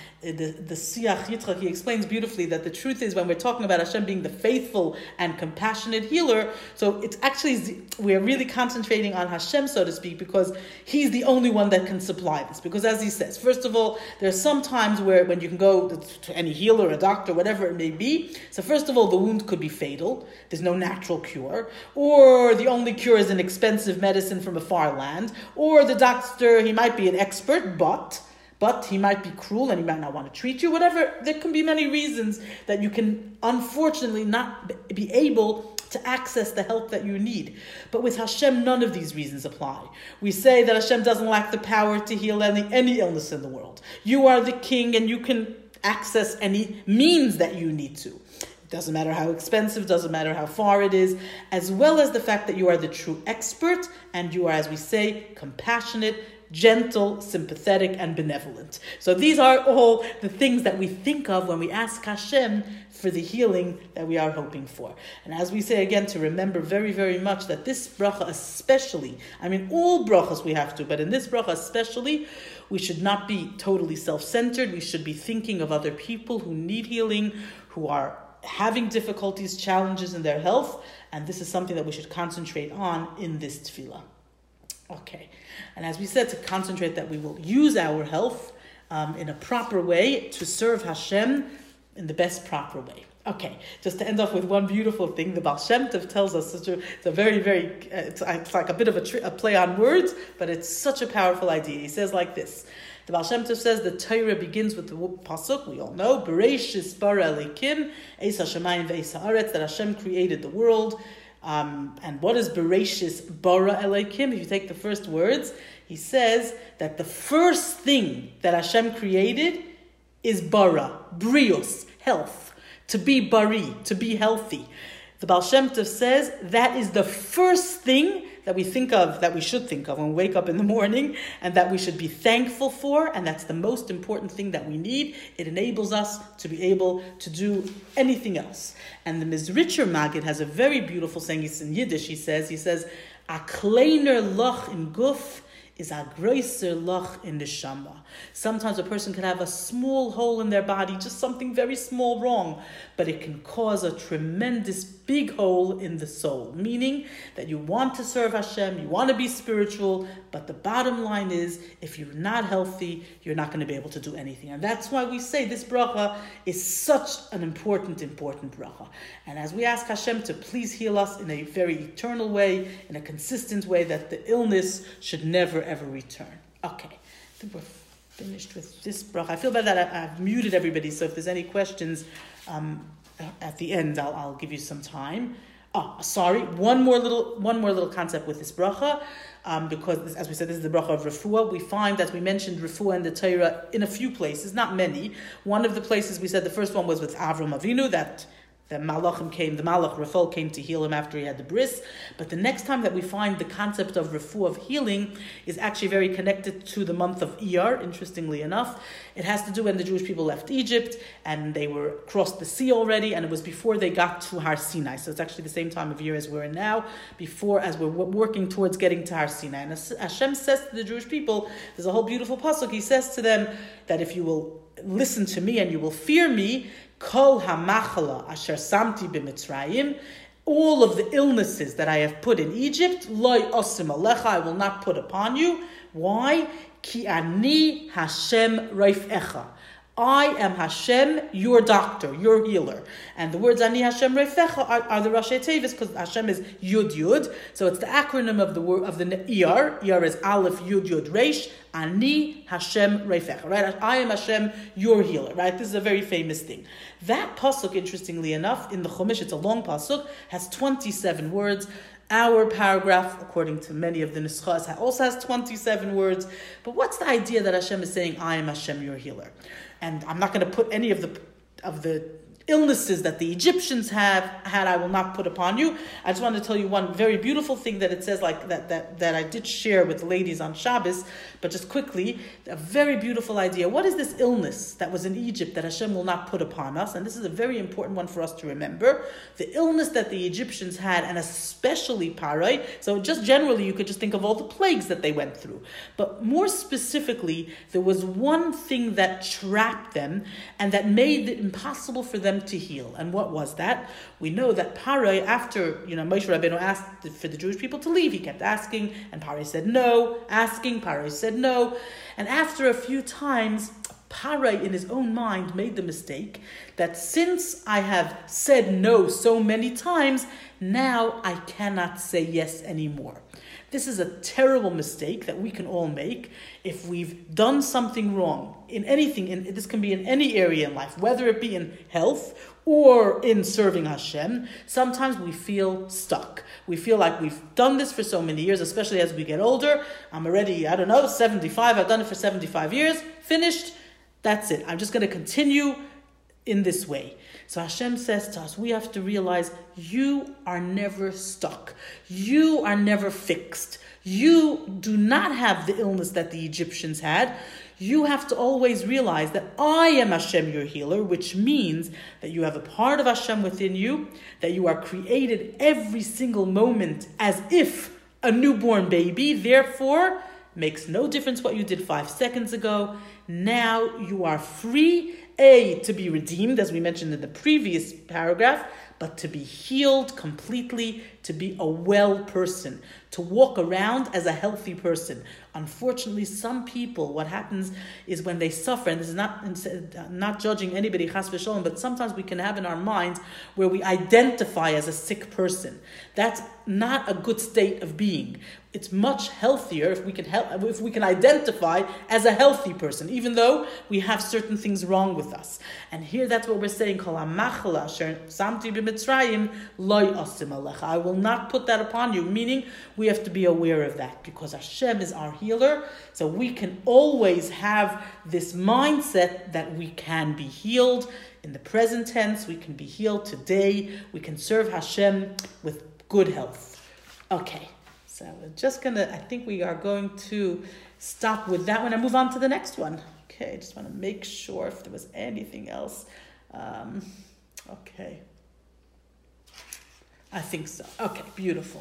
the Siach Yitzchak, he explains beautifully that the truth is when we're talking about Hashem being the faithful and compassionate healer, so it's actually, we're really concentrating on Hashem, so to speak, because he's the only one that can supply this. Because as he says, first of all, there are some times when you can go to any healer, a doctor, whatever it may be. So first of all, the wound could be fatal. There's no natural cure. Or the only cure is an expensive medicine from a far land. Or the doctor, he might be an expert, but he might be cruel and he might not want to treat you. Whatever, there can be many reasons that you can unfortunately not be able to access the help that you need. But with Hashem, none of these reasons apply. We say that Hashem doesn't lack the power to heal any illness in the world. You are the king and you can access any means that you need to. It doesn't matter how expensive, doesn't matter how far it is, as well as the fact that you are the true expert and you are, as we say, compassionate, gentle, sympathetic, and benevolent. So these are all the things that we think of when we ask Hashem for the healing that we are hoping for. And as we say again, to remember very, very much that this bracha especially, all brachas we have to, but in this bracha especially, we should not be totally self-centered. We should be thinking of other people who need healing, who are having difficulties, challenges in their health, and this is something that we should concentrate on in this tefillah. Okay, and as we said, to concentrate that we will use our health in a proper way to serve Hashem in the best proper way. Okay, just to end off with one beautiful thing, the Baal Shem Tov tells us it's a very, very, it's like a bit of a play on words, but it's such a powerful idea. He says like this. The Baal Shem Tov says the Torah begins with the pasuk, we all know, Bereshis bara Elokim, Eis HaShamayim ve'Eis HaAretz, that Hashem created the world. And what is Bereshis bara Elokim? If you take the first words, he says that the first thing that Hashem created is bara, brios, health, to be bari, to be healthy. The Baal Shem Tov says that is the first thing that we think of, that we should think of when we wake up in the morning, and that we should be thankful for, and that's the most important thing that we need. It enables us to be able to do anything else. And the Mizritcher Maggid has a very beautiful saying. It's in Yiddish. He says, a kleiner loch im guf is a größer loch in the neshama. Sometimes a person can have a small hole in their body, just something very small wrong, but it can cause a tremendous big hole in the soul. Meaning that you want to serve Hashem, you want to be spiritual, but the bottom line is, if you're not healthy, you're not going to be able to do anything. And that's why we say this bracha is such an important bracha. And as we ask Hashem to please heal us in a very eternal way, in a consistent way, that the illness should never ever return. Okay, I think we're finished with this bracha. I feel bad that I've muted everybody, so if there's any questions at the end, I'll give you some time. Sorry, one more little concept with this bracha, because as we said, this is the bracha of refuah. We find that we mentioned refuah in the Torah in a few places, not many. One of the places we said, the first one was with Avram Avinu, that the Malach Raphael came to heal him after he had the bris. But the next time that we find the concept of refuah, of healing, is actually very connected to the month of Iyar, interestingly enough. It has to do when the Jewish people left Egypt and they were crossed the sea already, and it was before they got to Har Sinai. So it's actually the same time of year as we're in now, as we're working towards getting to Har Sinai. And Hashem says to the Jewish people, there's a whole beautiful pasuk, he says to them that if you will listen to me and you will fear me, Kol hamachala asher samti b'Mitzrayim, all of the illnesses that I have put in Egypt, loy osim alecha, I will not put upon you. Why? Ki ani Hashem reifecha. I am Hashem, your doctor, your healer. And the words Ani Hashem Reifecha are the Rashi Tevis, because Hashem is Yud Yud. So it's the acronym of the word of the Iyar. Iyar is Aleph Yud Yud Reish. Ani Hashem Reifecha. Right? I am Hashem, your healer. Right? This is a very famous thing. That pasuk, interestingly enough, in the Chumash, it's a long pasuk, has 27 words. Our paragraph, according to many of the Nuschas, also has 27 words. But what's the idea that Hashem is saying, I am Hashem, your healer? And I'm not going to put any of the illnesses that the Egyptians had, I will not put upon you. I just want to tell you one very beautiful thing that it says like that I did share with the ladies on Shabbos, but just quickly, a very beautiful idea. What is this illness that was in Egypt that Hashem will not put upon us? And this is a very important one for us to remember. The illness that the Egyptians had, and especially Parai. So just generally, you could just think of all the plagues that they went through. But more specifically, there was one thing that trapped them and that made it impossible for them to heal. And what was that? We know that Parai, after Moshe Rabbeinu asked for the Jewish people to leave, he kept asking, and Parai said no, asking, Parai said no. And after a few times, Parai in his own mind made the mistake that since I have said no so many times, now I cannot say yes anymore. This is a terrible mistake that we can all make if we've done something wrong in anything. This can be in any area in life, whether it be in health or in serving Hashem. Sometimes we feel stuck. We feel like we've done this for so many years, especially as we get older. I'm already, 75. I've done it for 75 years. Finished. That's it. I'm just going to continue in this way. So Hashem says to us, we have to realize you are never stuck. You are never fixed. You do not have the illness that the Egyptians had. You have to always realize that I am Hashem, your healer, which means that you have a part of Hashem within you, that you are created every single moment as if a newborn baby. Therefore, makes no difference what you did 5 seconds ago. Now you are free, to be redeemed, as we mentioned in the previous paragraph, but to be healed completely, to be a well person, to walk around as a healthy person. Unfortunately, some people, what happens is when they suffer, and this is not judging anybody, chas v'sholom, but sometimes we can have in our minds where we identify as a sick person. That's not a good state of being. It's much healthier if we can identify as a healthy person, even though we have certain things wrong with us. And here that's what we're saying, I will not put that upon you, meaning we have to be aware of that because Hashem is our healer, so we can always have this mindset that we can be healed. In the present tense, we can be healed today. We can serve Hashem with good health. Okay. So I think we are going to stop with that one and move on to the next one. Okay, I just want to make sure if there was anything else. Okay. I think so. Okay, beautiful.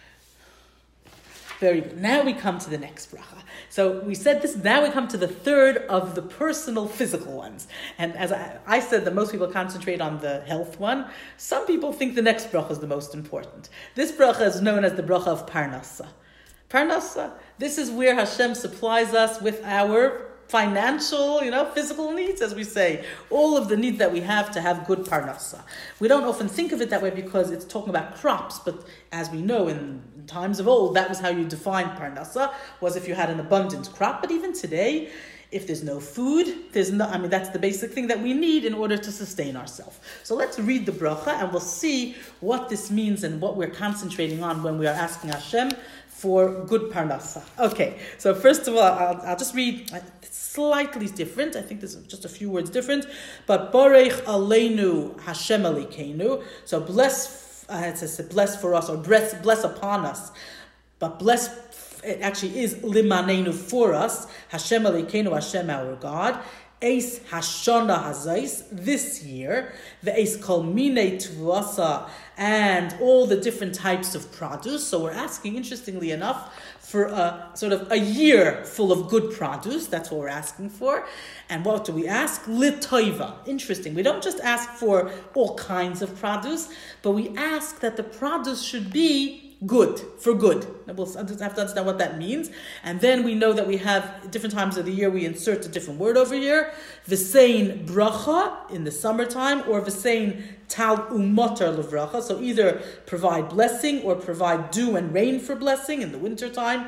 Very good. Now we come to the next bracha. So we said this, now we come to the third of the personal physical ones. And as I said that most people concentrate on the health one, some people think the next bracha is the most important. This bracha is known as the bracha of Parnasa. Parnasa, this is where Hashem supplies us with our financial, physical needs, as we say. All of the needs that we have to have good parnasa. We don't often think of it that way because it's talking about crops, but as we know in times of old, that was how you defined parnasa, was if you had an abundant crop. But even today, if there's no food, that's the basic thing that we need in order to sustain ourselves. So let's read the bracha and we'll see what this means and what we're concentrating on when we are asking Hashem for good parnasa. Okay, so first of all, I'll just read. It's slightly different. I think there's just a few words different. But Borech Aleinu Hashem Elokeinu. So it says bless for us, or bless upon us. But bless, it actually is limanenu for us. Hashem Elokeinu, Hashem our God. Eis Hashana Hazais, this year, the Eis Kol Minei Tvasa, and all the different types of produce. So we're asking, interestingly enough, for a year full of good produce. That's what we're asking for. And what do we ask? Litoiva. Interesting. We don't just ask for all kinds of produce, but we ask that the produce should be good, for good. We'll have to understand what that means. And then we know that we have different times of the year, we insert a different word over here. V'sein bracha in the summertime, or v'sein tal umotar levracha. So either provide blessing or provide dew and rain for blessing in the wintertime.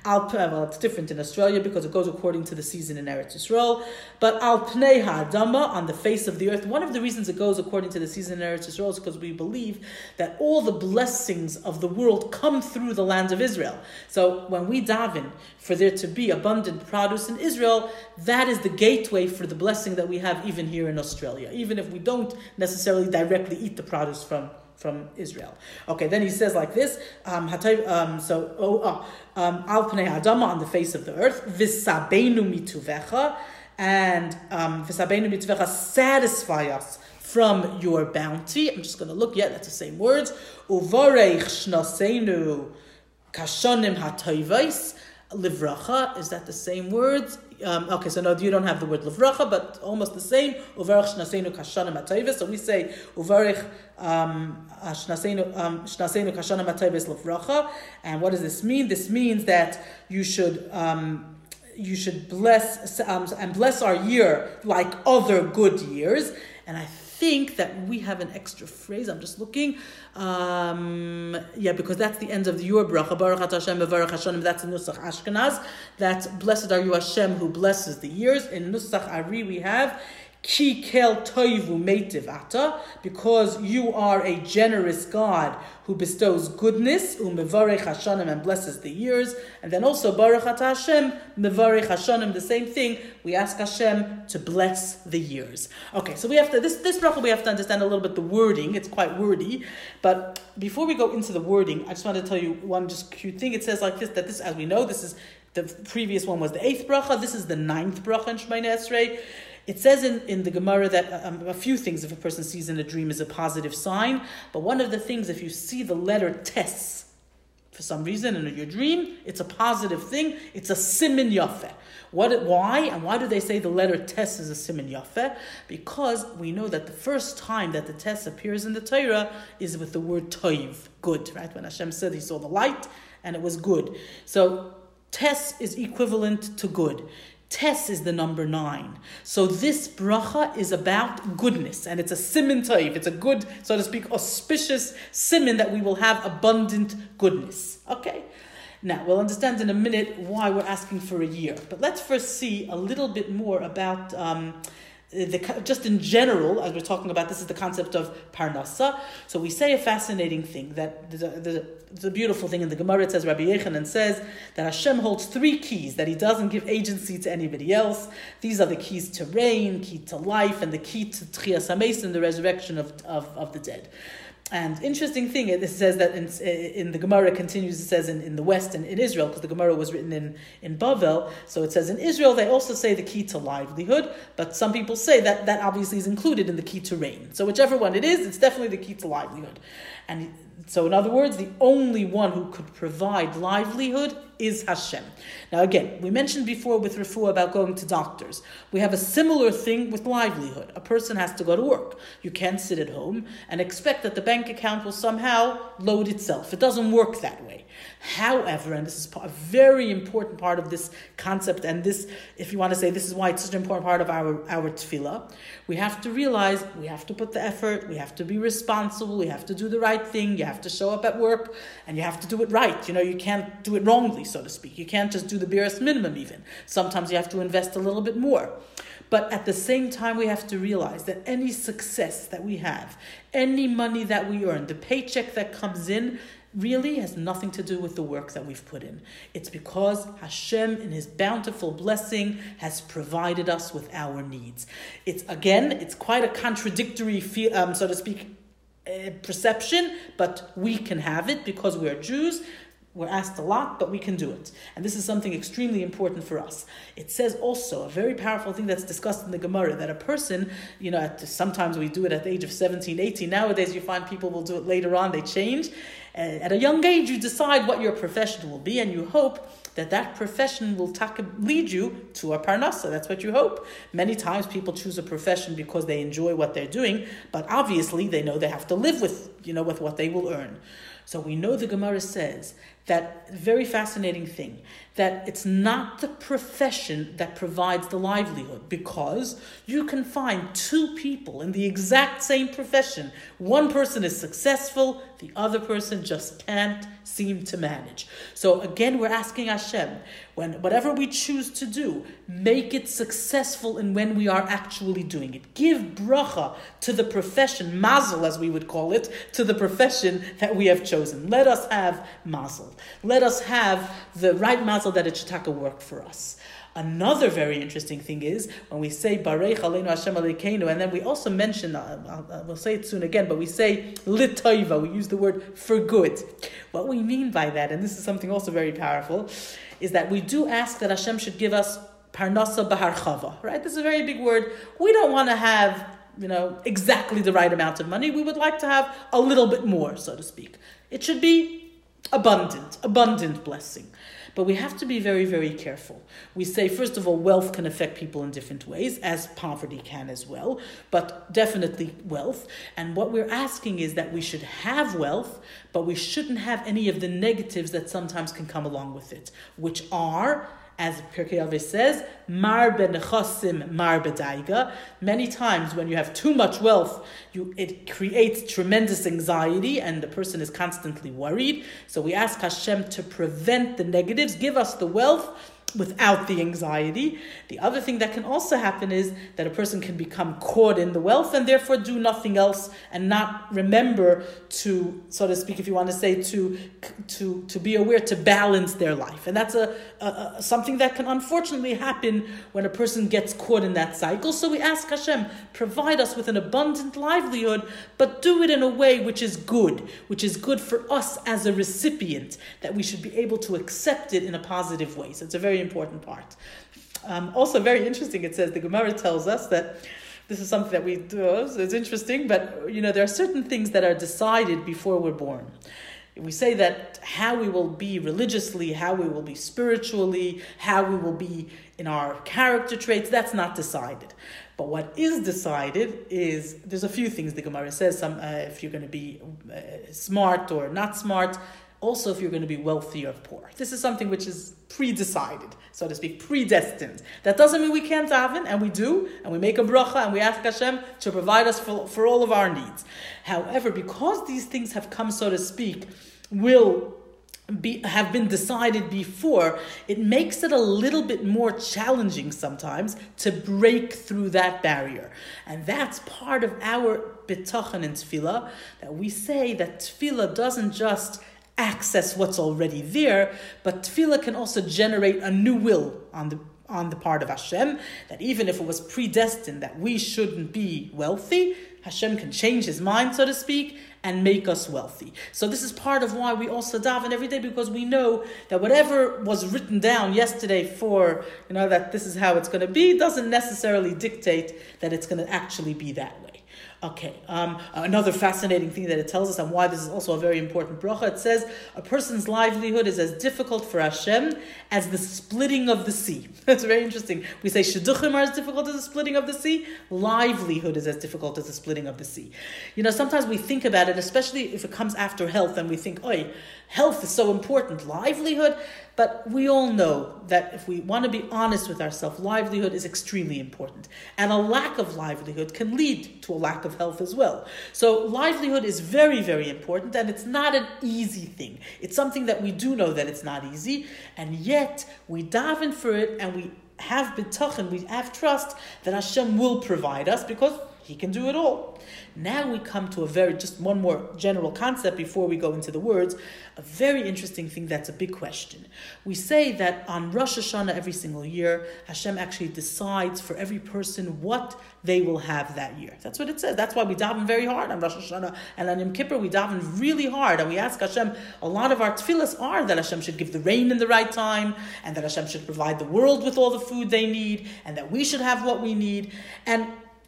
Well, it's different in Australia because it goes according to the season in Eretz Yisrael. But al pnei ha'adama, on the face of the earth. One of the reasons it goes according to the season in Eretz Yisrael is because we believe that all the blessings of the world come through the land of Israel. So when we daven for there to be abundant produce in Israel, that is the gateway for the blessing that we have even here in Australia, even if we don't necessarily directly eat the produce from Israel. Okay, then he says like this, al pnei adama, on the face of the earth, v'sabeinu mituvecha, and v'sabeinu mituvecha, satisfy us from your bounty. I'm just going to look, that's the same words. Uvareich shnaseinu kashonim hatoivais, livracha, is that the same words? Okay, so no, you don't have the word livracha, but almost the same. Uvarich shnaseinu kashanim hatoivais. So we say uvarich shnaseinu kashanim hatoivais livracha. And what does this mean? This means that you should bless and bless our year like other good years. And I think that we have an extra phrase. I'm just looking. Because that's the end of your bracha. Baruch atah Hashem mevarach hashanim. That's in Nusach Ashkenaz. That's blessed are you Hashem who blesses the years. In Nusach Ari we have Ki kel toivu meitiv ata, because you are a generous God who bestows goodness, umevarech hashanim, and blesses the years. And then also baruch atah Hashem mevarech hashanim, the same thing. We ask Hashem to bless the years. Okay, so we have to this bracha we have to understand a little bit the wording. It's quite wordy, but before we go into the wording, I just want to tell you one just cute thing. It says like this, that this, as we know, this is the previous one was the 8th bracha. This is the 9th bracha in Shemoneh Esrei. It says in the Gemara that a few things, if a person sees in a dream, is a positive sign. But one of the things, if you see the letter tes, for some reason in your dream, it's a positive thing. It's a simin yafeh. Why? And why do they say the letter tes is a simin yafeh? Because we know that the first time that the tes appears in the Torah is with the word toiv, good, right? When Hashem said he saw the light and it was good. So tes is equivalent to good. Tes is the number 9. So this bracha is about goodness, and it's a simin toiv. It's a good, so to speak, auspicious simin that we will have abundant goodness. Okay? Now, we'll understand in a minute why we're asking for a year. But let's first see a little bit more about just in general, as we're talking about, this is the concept of parnasa. So we say a fascinating thing, that the beautiful thing in the Gemara. It says, Rabbi Yechanan says that Hashem holds 3 keys, that he doesn't give agency to anybody else. These are the keys to rain, key to life, and the key to Tchias HaMeis, and the resurrection of the dead. And interesting thing, it says that in the Gemara, it continues, it says in the West and in Israel, because the Gemara was written in Bavel, so it says in Israel, they also say the key to livelihood, but some people say that obviously is included in the key to rain. So whichever one it is, it's definitely the key to livelihood. And so in other words, the only one who could provide livelihood is Hashem. Now again, we mentioned before with refuah about going to doctors. We have a similar thing with livelihood. A person has to go to work. You can't sit at home and expect that the bank account will somehow load itself. It doesn't work that way. However, and this is a very important part of this concept, and this, if you want to say, this is why it's such an important part of our tefillah, we have to realize we have to put the effort, we have to be responsible, we have to do the right thing, you have to show up at work, and you have to do it right. You can't do it wrongly, so to speak. You can't just do the barest minimum even. Sometimes you have to invest a little bit more. But at the same time, we have to realize that any success that we have, any money that we earn, the paycheck that comes in, really has nothing to do with the work that we've put in. It's because Hashem, in his bountiful blessing, has provided us with our needs. It's quite a contradictory, so to speak, perception, but we can have it because we are Jews. We're asked a lot, but we can do it. And this is something extremely important for us. It says also, a very powerful thing that's discussed in the Gemara, that a person, sometimes we do it at the age of 17, 18. Nowadays you find people will do it later on, they change. At a young age, you decide what your profession will be, and you hope that profession will lead you to a parnasa. That's what you hope. Many times people choose a profession because they enjoy what they're doing, but obviously they know they have to live with what they will earn. So we know the Gemara says that very fascinating thing, that it's not the profession that provides the livelihood, because you can find two people in the exact same profession. One person is successful, the other person just can't seem to manage. So again, we're asking Hashem, whatever we choose to do, make it successful in when we are actually doing it. Give bracha to the profession, mazel as we would call it, to the profession that we have chosen. Let us have mazel. Let us have the right mazel that it should work for us. Another very interesting thing is when we say Barech Aleinu Hashem Alekeinu, and then we also mention, we'll say it soon again, but we say L'toiva, we use the word for good. What we mean by that, and this is something also very powerful, is that we do ask that Hashem should give us Parnasa B'harchava, right? This is a very big word. We don't want to have, exactly the right amount of money. We would like to have a little bit more, so to speak. It should be abundant blessing. But we have to be very, very careful. We say, first of all, wealth can affect people in different ways, as poverty can as well, but definitely wealth. And what we're asking is that we should have wealth, but we shouldn't have any of the negatives that sometimes can come along with it, which are, as Pirkei Avos says, mar benechasim, mar bedaiga. Many times when you have too much wealth, it creates tremendous anxiety and the person is constantly worried. So we ask Hashem to prevent the negatives, give us the wealth without the anxiety. The other thing that can also happen is that a person can become caught in the wealth and therefore do nothing else and not remember to, so to speak, if you want to say, to be aware, to balance their life. And that's something that can unfortunately happen when a person gets caught in that cycle. So we ask Hashem, provide us with an abundant livelihood, but do it in a way which is good for us as a recipient, that we should be able to accept it in a positive way. So it's a very important part. Also very interesting, it says, the Gemara tells us that this is something that we do, so it's interesting, but there are certain things that are decided before we're born. We say that how we will be religiously, how we will be spiritually, how we will be in our character traits, that's not decided. But what is decided is, there's a few things the Gemara says, if you're going to be smart or not smart, also if you're going to be wealthy or poor. This is something which is pre-decided, so to speak, predestined. That doesn't mean we can't daven, and we do, and we make a bracha, and we ask Hashem to provide us for all of our needs. However, because these things have come, so to speak, have been decided before, it makes it a little bit more challenging sometimes to break through that barrier. And that's part of our bitachon in tefillah, that we say that tefillah doesn't just access what's already there, but tefillah can also generate a new will on the part of Hashem, that even if it was predestined that we shouldn't be wealthy, Hashem can change his mind, so to speak, and make us wealthy. So this is part of why we also daven every day, because we know that whatever was written down yesterday for, that this is how it's going to be, doesn't necessarily dictate that it's going to actually be that way. Okay, another fascinating thing that it tells us, and why this is also a very important bracha, it says a person's livelihood is as difficult for Hashem as the splitting of the sea. That's very interesting. We say shidduchim are as difficult as the splitting of the sea. Livelihood is as difficult as the splitting of the sea. Sometimes we think about it, especially if it comes after health, and we think, health is so important, livelihood. But we all know that if we want to be honest with ourselves, livelihood is extremely important. And a lack of livelihood can lead to a lack of health as well. So livelihood is very, very important, and it's not an easy thing. It's something that we do know that it's not easy, and yet we daven for it, and we have bitachon, we have trust that Hashem will provide us, because he can do it all. Now we come to just one more general concept before we go into the words, a very interesting thing that's a big question. We say that on Rosh Hashanah every single year, Hashem actually decides for every person what they will have that year. That's what it says. That's why we daven very hard on Rosh Hashanah, and on Yom Kippur we daven really hard, and we ask Hashem, a lot of our tefillahs are that Hashem should give the rain in the right time, and that Hashem should provide the world with all the food they need, and that we should have what we need. And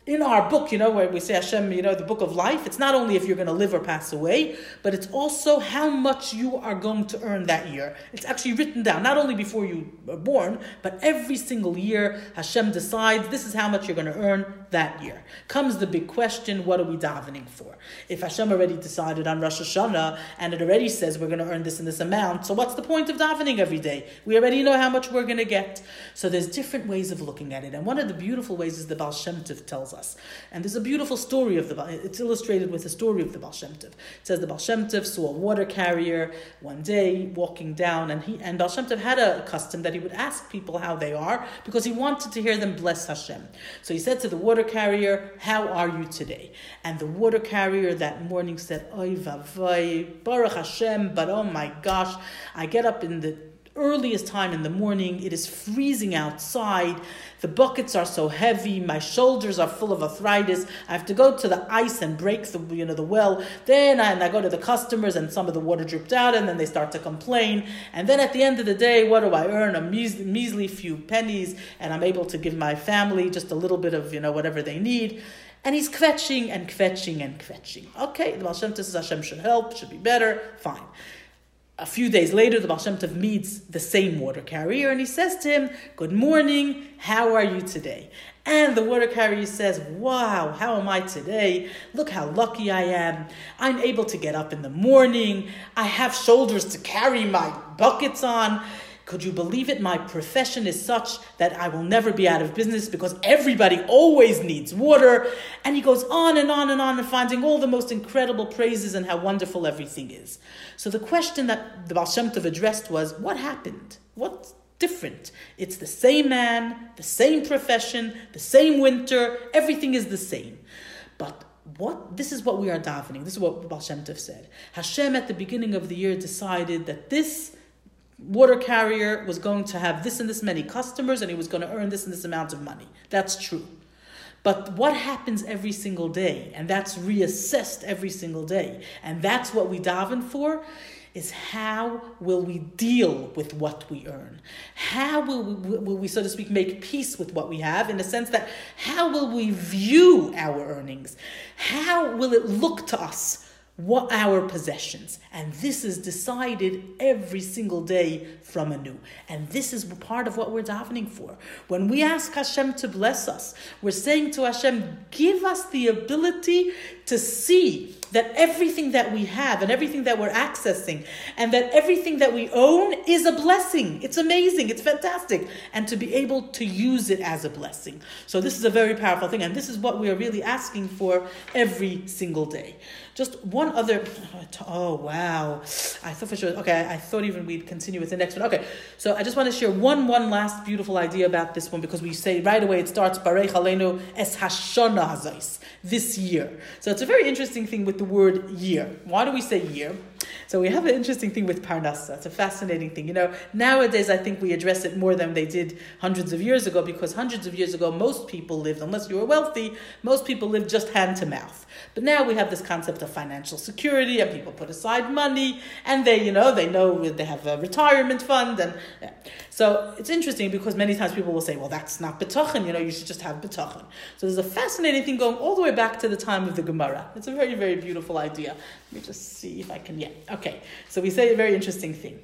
in our book, where we say Hashem, the book of life, it's not only if you're going to live or pass away, but it's also how much you are going to earn that year. It's actually written down, not only before you are born, but every single year, Hashem decides this is how much you're going to earn that year. Comes the big question, what are we davening for? If Hashem already decided on Rosh Hashanah, and it already says we're going to earn this and this amount, so what's the point of davening every day? We already know how much we're going to get. So there's different ways of looking at it. And one of the beautiful ways is the Baal Shem Tov tells us. And there's a beautiful story of it's illustrated with the story of the Baal Shem Tov. It says the Baal Shem Tov saw a water carrier one day walking down, and Baal Shem Tov had a custom that he would ask people how they are because he wanted to hear them bless Hashem. So he said to the water carrier, how are you today? And the water carrier that morning said, Oy vavay, Baruch Hashem, but oh my gosh, I get up in the earliest time in the morning, it is freezing outside, the buckets are so heavy, my shoulders are full of arthritis, I have to go to the ice and break the well, then I go to the customers and some of the water dripped out and then they start to complain, and then at the end of the day, what do I earn? A measly few pennies, and I'm able to give my family just a little bit of whatever they need. And he's kvetching and kvetching and kvetching. Okay, the Baal Shem Tov says Hashem should help, should be better, fine. A few days later, the Baal Shem Tov meets the same water carrier and he says to him, good morning, how are you today? And the water carrier says, wow, how am I today? Look how lucky I am. I'm able to get up in the morning. I have shoulders to carry my buckets on. Could you believe it? My profession is such that I will never be out of business because everybody always needs water. And he goes on and on and on and finding all the most incredible praises and how wonderful everything is. So the question that the Baal Shem Tov addressed was, what happened? What's different? It's the same man, the same profession, the same winter, everything is the same. But this is what we are davening. This is what Baal Shem Tov said. Hashem at the beginning of the year decided that this water carrier was going to have this and this many customers and he was going to earn this and this amount of money. That's true. But what happens every single day, and that's reassessed every single day, and that's what we daven for, is how will we deal with what we earn? How will we, so to speak, make peace with what we have, in the sense that how will we view our earnings? How will it look to us? What our possessions, and this is decided every single day from anew, and this is part of what we're davening for. When we ask Hashem to bless us, we're saying to Hashem, give us the ability to see that everything that we have and everything that we're accessing and that everything that we own is a blessing. It's amazing. It's fantastic. And to be able to use it as a blessing. So this is a very powerful thing. And this is what we are really asking for every single day. Just one other, oh wow. I thought for sure, okay, I thought even we'd continue with the next one. Okay, so I just want to share one last beautiful idea about this one, because we say right away it starts, Barech Aleinu es Hashana Hazais, this year. So it's a very interesting thing with the word year. Why do we say year? So we have an interesting thing with Parnassa. It's a fascinating thing. Nowadays I think we address it more than they did hundreds of years ago, because hundreds of years ago most people lived, unless you were wealthy, most people lived just hand to mouth. But now we have this concept of financial security, and people put aside money, and they know they have a retirement fund, and yeah. So it's interesting because many times people will say, well, that's not bitachon, you should just have bitachon. So there's a fascinating thing going all the way back to the time of the Gemara. It's a very, very beautiful idea. Let me just see if I can, yeah. Okay, so we say a very interesting thing,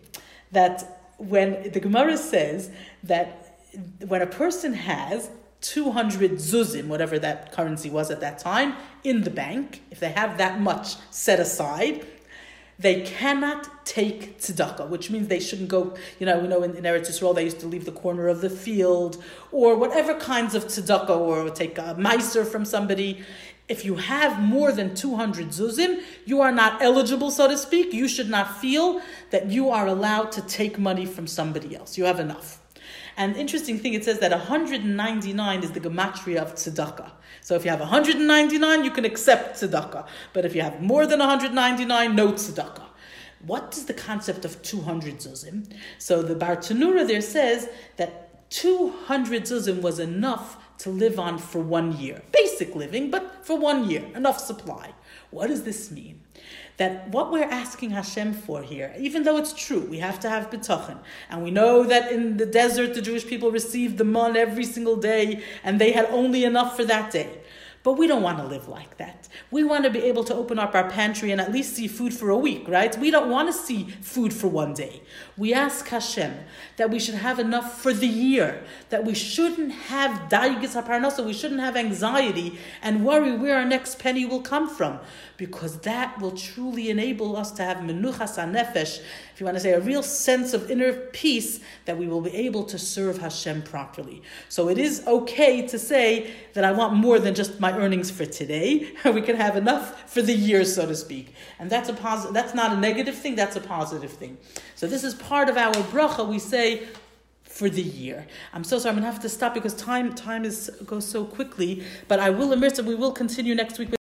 that when the Gemara says that when a person has 200 zuzim, whatever that currency was at that time, in the bank, if they have that much set aside, they cannot take tzedakah, which means they shouldn't go, we know in Eretz Yisrael they used to leave the corner of the field, or whatever kinds of tzedakah, or take a meiser from somebody. If you have more than 200 zuzim, you are not eligible, so to speak. You should not feel that you are allowed to take money from somebody else. You have enough. And interesting thing, it says that 199 is the gematria of tzedakah. So if you have 199, you can accept tzedakah. But if you have more than 199, no tzedakah. What is the concept of 200 zuzim? So the Bar Tanura there says that 200 zuzim was enough to live on for 1 year. Basic living, but for 1 year, enough supply. What does this mean? That what we're asking Hashem for here, even though it's true, we have to have bitachon, and we know that in the desert the Jewish people received the man every single day, and they had only enough for that day. But we don't want to live like that. We want to be able to open up our pantry and at least see food for a week, right? We don't want to see food for one day. We ask Hashem that we should have enough for the year, that we shouldn't have daigas haparnasa, we shouldn't have anxiety and worry where our next penny will come from, because that will truly enable us to have menuchas hanefesh, if you want to say a real sense of inner peace, that we will be able to serve Hashem properly. So it is okay to say that I want more than just my earnings for today. We can have enough for the year, so to speak. And that's that's not a negative thing, that's a positive thing. So this is part of our bracha. We say for the year. I'm so sorry, I'm going to have to stop because time goes so quickly, but I will immerse and we will continue next week.